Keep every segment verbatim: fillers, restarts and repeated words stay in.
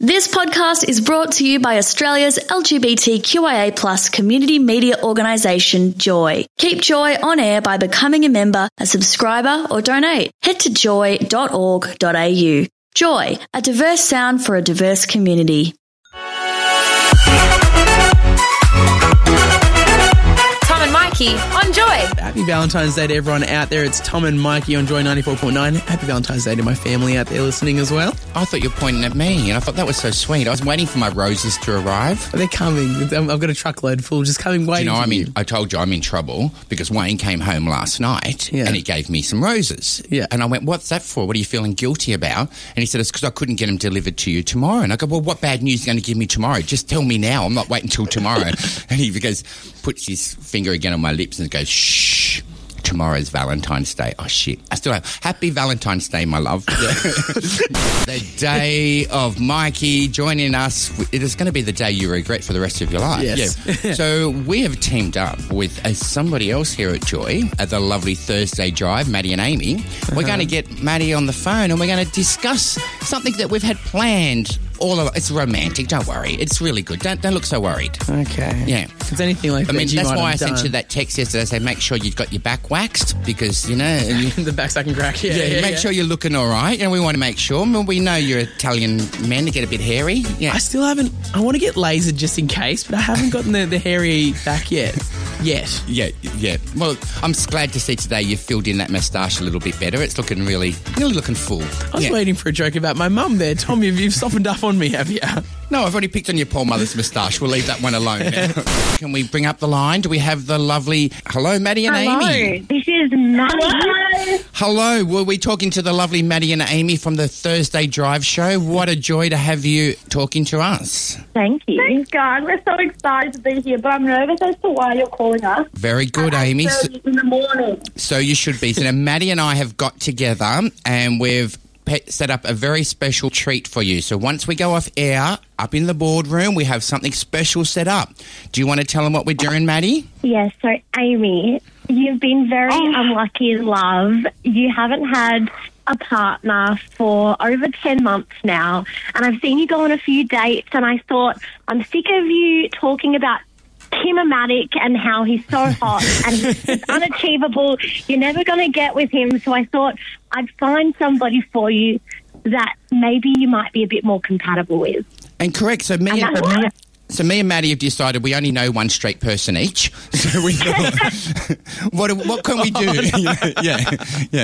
This podcast is brought to you by Australia's L G B T Q I A plus community media organisation, Joy. Keep Joy on air by becoming a member, a subscriber or donate. Head to joy dot org dot a u. Joy, a diverse sound for a diverse community. Tom and Mikey on Joy. Happy Valentine's Day to everyone out there. It's Tom and Mikey on Joy ninety-four point nine. Happy Valentine's Day to my family out there listening as well. I thought you were pointing at me, and I thought that was so sweet. I was waiting for my roses to arrive. They're coming. I've got a truckload full just coming waiting. Do you know, for I mean, you. I told you I'm in trouble because Wayne came home last night Yeah. and he gave me some roses. Yeah. And I went, what's that for? What are you feeling guilty about? And he said, it's because I couldn't get them delivered to you tomorrow. And I go, well, what bad news are you going to give me tomorrow? Just tell me now. I'm not waiting until tomorrow. And he goes, puts his finger again on my lips and goes, shh. Tomorrow's Valentine's Day. Oh, shit. I still have. Happy Valentine's Day, my love. The day of Mikey joining us. It is going to be the day you regret for the rest of your life. Yes. Yeah. So we have teamed up with uh, somebody else here at Joy at the lovely Thursday Drive, Maddie and Amy. Uh-huh. We're going to get Maddie on the phone and we're going to discuss something that we've had planned. All of it's romantic. Don't worry. It's really good. Don't don't look so worried. Okay. Yeah. If it's anything like I that, mean, you that's might why I have sent done. you that text yesterday. Say, make sure you've got your back waxed because, you know... And The back's I can crack. Yeah, yeah, yeah, make yeah. sure you're looking all right. And we want to make sure. I mean, we know you're Italian men to get a bit hairy. Yeah. I still haven't... I want to get lasered just in case, but I haven't gotten the, the hairy back yet. Yet. Yeah, yeah. Well, I'm glad to see today you've filled in that moustache a little bit better. It's looking really, really looking full. I was yeah. waiting for a joke about my mum there. Tom, you've, you've softened up on me, have you? No, I've already picked on your poor mother's moustache. We'll leave that one alone now. Can we bring up the line? Do we have the lovely... Hello, Maddie and Hello, Amy. this is Maddie. Hello. Were we talking to the lovely Maddie and Amy from the Thursday Drive show? What a joy to have you talking to us. Thank you. Thanks, guys. We're so excited to be here, but I'm nervous as to why you're calling us. Very good, At Amy. eight So, thirty in the morning. so you should be. So now Maddie and I have got together and we've pe- set up a very special treat for you. So once we go off air, up in the boardroom, we have something special set up. Do you want to tell them what we're doing, Maddie? Yes, so Amy, you've been very unlucky in love. You haven't had a partner for over ten months now, and I've seen you go on a few dates, and I thought, I'm sick of you talking about Tim-O-Matic and how he's so hot and he's just unachievable. You're never going to get with him. So I thought I'd find somebody for you that maybe you might be a bit more compatible with. And correct. So me And and, that's what- so me and Maddie have decided we only know one straight person each. So we thought, what what can we do? yeah,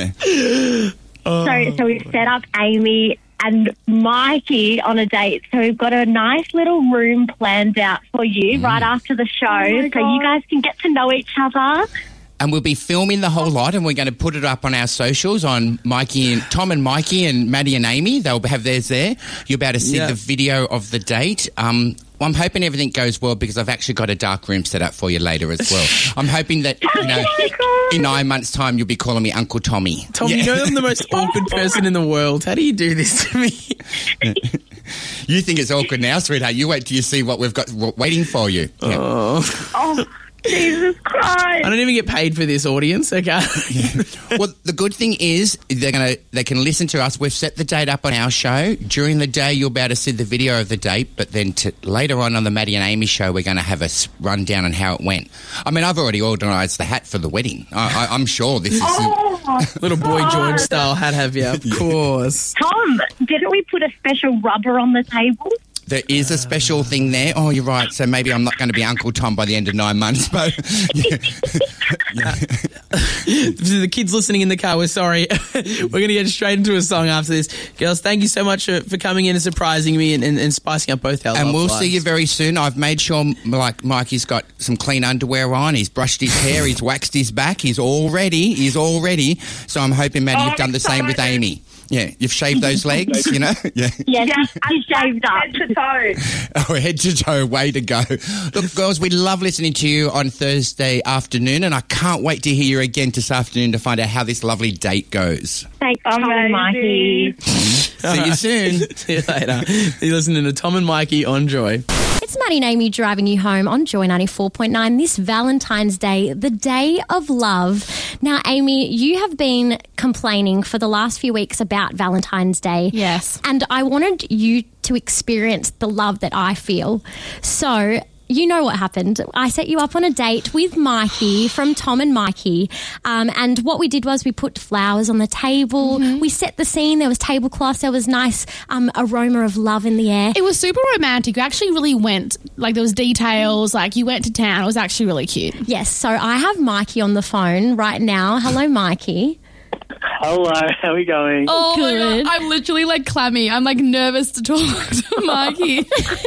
yeah. So, so we've set up Amy and Mikey on a date. So we've got a nice little room planned out for you right after the show, my so you God. guys can get to know each other. And we'll be filming the whole lot, and we're going to put it up on our socials on Mikey and Tom and Mikey and Maddie and Amy. They'll have theirs there. You'll be able to see Yeah. the video of the date. Um, well, I'm hoping everything goes well because I've actually got a dark room set up for you later as well. I'm hoping that you know, in nine months' time, you'll be calling me Uncle Tommy. Tom, you know I'm the most awkward person in the world. How do you do this to me? You think it's awkward now, sweetheart? You wait till you see what we've got w- waiting for you. Yeah. Oh. Oh, Jesus Christ. I don't even get paid for this audience, okay? Well, the good thing is they're gonna they can listen to us. We've set the date up on our show. During the day, you'll be able to see the video of the date, but then to, later on on the Maddie and Amy show, we're going to have a s- rundown on how it went. I mean, I've already organised the hat for the wedding. I, I, I'm sure this is... Oh, Little Boy George God. style hat, have you? Of course. Tom, didn't we put a special rubber on the table? There is a special thing there. Oh, you're right. So maybe I'm not going to be Uncle Tom by the end of nine months, but... Yeah. For the kids listening in the car, we're sorry. We're going to get straight into a song after this. Girls, thank you so much for, for coming in and surprising me and, and, and spicing up both our And love we'll lives. see you very soon. I've made sure, like, Mikey's got some clean underwear on. He's brushed his hair. He's waxed his back. He's all ready. He's all ready. So I'm hoping, Maddie, you've done the same with Amy. Yeah, you've shaved those legs, you know? Yeah. Yes, Yeah, she's shaved up. head to toe. Oh, head to toe, way to go. Look, girls, we love listening to you on Thursday afternoon, and I can't wait to hear you again this afternoon to find out how this lovely date goes. Thanks, Tom and Mikey. See you soon. See you later. You're listening to Tom and Mikey on Joy. It's Maddie and Amy driving you home on Joy ninety-four point nine this Valentine's Day, the day of love. Now, Amy, you have been complaining for the last few weeks about Valentine's Day. Yes. And I wanted you to experience the love that I feel. So you know what happened. I set you up on a date with Mikey from Tom and Mikey. Um, and what we did was we put flowers on the table. Mm-hmm. We set the scene. There was tablecloths. There was nice um, aroma of love in the air. It was super romantic. You actually really went, like there was details, like you went to town. It was actually really cute. Yes. So I have Mikey on the phone right now. Hello, Mikey. Hello, how are we going? Oh Good. my God, I'm literally like clammy. I'm like nervous to talk to Mikey.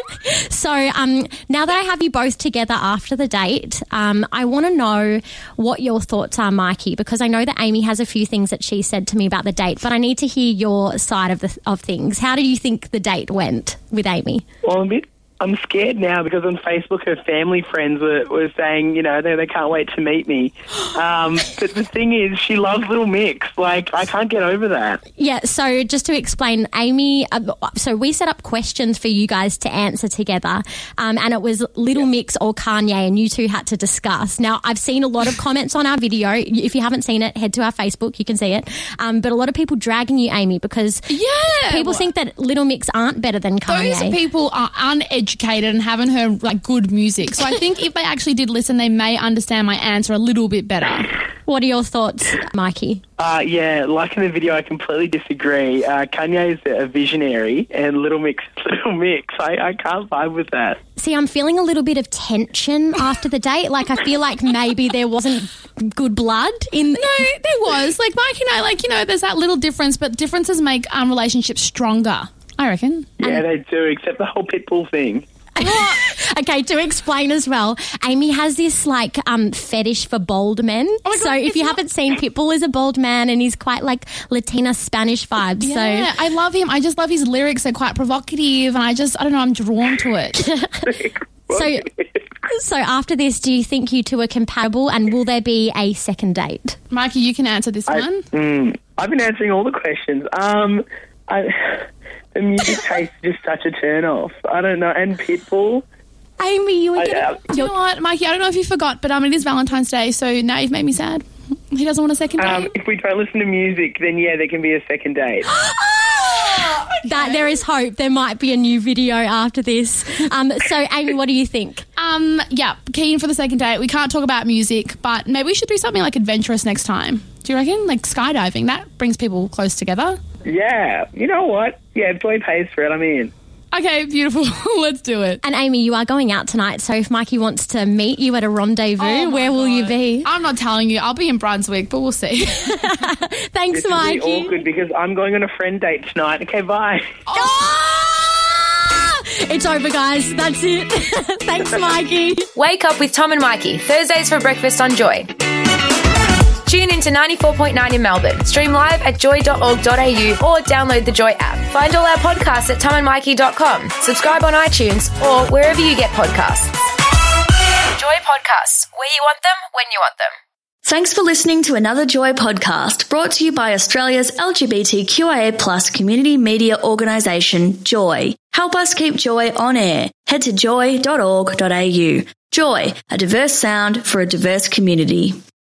So um, now that I have you both together after the date, um, I want to know what your thoughts are, Mikey, because I know that Amy has a few things that she said to me about the date, but I need to hear your side of the of things. How do you think the date went with Amy? Well, I'm a bit I'm scared now because on Facebook her family friends were, were saying, you know, they, they can't wait to meet me. Um, but the thing is, she loves Little Mix. Like, I can't get over that. Yeah, so just to explain, Amy, uh, so we set up questions for you guys to answer together, um, and it was Little Mix or Kanye, and you two had to discuss. Now, I've seen a lot of comments on our video. If you haven't seen it, head to our Facebook, you can see it. Um, but a lot of people dragging you, Amy, because Yeah. people think that Little Mix aren't better than Kanye. Those people are uneducated and haven't heard like good music. So I think if they actually did listen, they may understand my answer a little bit better. What are your thoughts, Mikey? Uh, yeah, like in the video, I completely disagree. Uh, Kanye is a visionary and Little Mix is Little Mix. I, I can't vibe with that. See, I'm feeling a little bit of tension after the date. Like, I feel like maybe there wasn't good blood in... No, there was. Like Mike and I, like, you know, there's that little difference, but differences make um, relationships stronger, I reckon. Yeah, they do, except the whole Pitbull thing. Okay, to explain as well, Amy has this like um, fetish for bald men. Oh my God, so if it's you not- haven't seen, Pitbull is a bald man and he's quite like Latina Spanish vibes. Yeah, I love him. I just love his lyrics. They're quite provocative, and I just, I don't know, I'm drawn to it. So, so, so after this, do you think you two are compatible, and will there be a second date? Mikey, you can answer this I, one. mm, I've been answering all the questions. Um, I, the music taste is just such a turn off. I don't know. And Pitbull. Amy, you were I, getting... uh, Do you know what, Mikey? I don't know if you forgot, but um, it is Valentine's Day, so now you've made me sad. He doesn't want a second date. um, if we don't listen to music, then yeah, there can be a second date. That there is hope. There might be a new video after this. Um, so, Amy, what do you think? Um, yeah, keen for the second date. We can't talk about music, but maybe we should do something like adventurous next time. Do you reckon? Like skydiving. That brings people close together. Yeah, you know what? Yeah, if Joy pays for it, I'm in. Okay, beautiful. Let's do it. And Amy, you are going out tonight, so if Mikey wants to meet you at a rendezvous, Oh my where will you God. be? I'm not telling you. I'll be in Brunswick, but we'll see. Thanks, This will be Mikey. awkward because I'm going on a friend date tonight. Okay, bye. Ah! It's over, guys. That's it. Thanks, Mikey. Wake up with Tom and Mikey, Thursdays for breakfast on Joy. Tune in to ninety-four point nine in Melbourne. Stream live at joy dot org dot a u or download the Joy app. Find all our podcasts at tom and mikey dot com. Subscribe on iTunes or wherever you get podcasts. Joy Podcasts, where you want them, when you want them. Thanks for listening to another Joy podcast brought to you by Australia's L G B T Q I A plus community media organisation, Joy. Help us keep Joy on air. Head to joy dot org dot a u. Joy, a diverse sound for a diverse community.